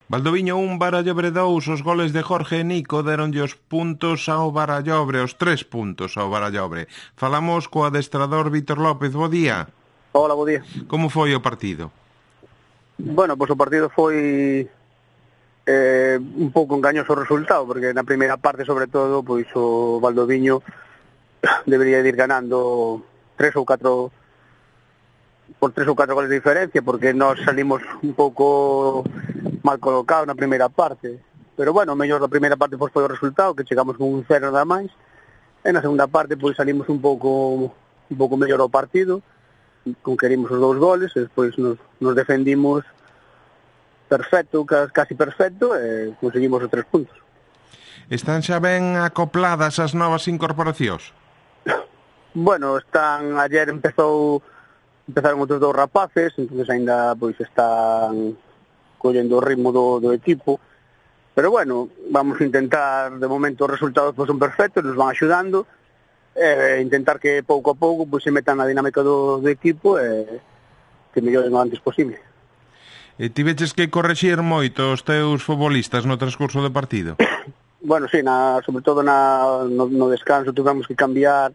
Valdoviño 1, Barallobre 2, os goles de Jorge e Nico deronlle os puntos ao Barallobre, os 3 puntos ao Barallobre. Falamos co adestrador Vítor López, bo día. Hola, bo día. Como foi o partido? Bueno, pois o partido foi un pouco engañoso o resultado, porque na primeira parte, sobre todo, pois o Valdoviño debería ir ganando 3 ou 4 por 3 ou 4 goles de diferencia, porque nós salimos un pouco mal colocados na primeira parte. Pero bueno, o mellor da primeira parte pois foi o resultado, que chegamos con un 0 nada máis. E na segunda parte pois salimos un pouco mellor ao partido, conquerimos os 2 goles, e despois nos defendimos perfecto, casi perfecto, e conseguimos os 3 puntos. Están xa ben acopladas as novas incorporacións? Bueno, ayer empezaron outros 2 rapaces, entonces ainda pois están collendo o ritmo do equipo, pero bueno, vamos a intentar, de momento os resultados pois son perfectos, nos van axudando, intentar que pouco a pouco pois se metan na dinámica do equipo e que melloren o antes posible. E tiveches que correxir moito os teus futbolistas no transcurso do partido? Bueno, sí, sobre todo no descanso tuvemos que cambiar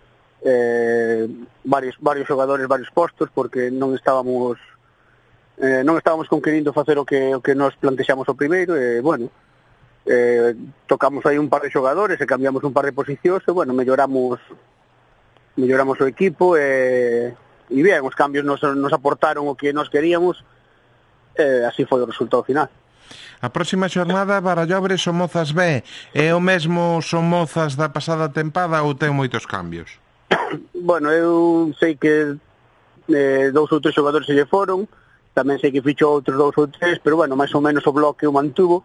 varios xogadores, varios postos, porque non estábamos conquerindo facer o que nos plantexamos o primeiro, e bueno, tocamos aí un par de xogadores e cambiamos un par de posicións, e bueno, melloramos o equipo, e bien, os cambios nos aportaron o que nos queríamos, e así foi o resultado final. A próxima xornada Barallobre Somozas B, é o mesmo Somozas da pasada tempada ou ten moitos cambios? Bueno, eu sei que 2 ou 3 xogadores se lle foron, tamén sei que fichou outros 2 ou 3, pero bueno, máis ou menos o bloque o mantuvo.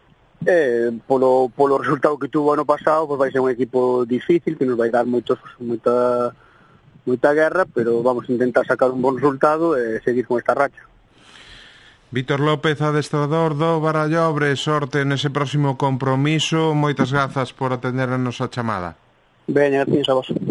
Polo resultado que tuvo ano pasado, pois vai ser un equipo difícil, que nos vai dar moita guerra, pero vamos a intentar sacar un bon resultado e seguir con esta racha. Vítor López, adestrador do Barallobre, sorte nese próximo compromiso, moitas grazas por atender a nosa chamada. Veña, gracias a vos.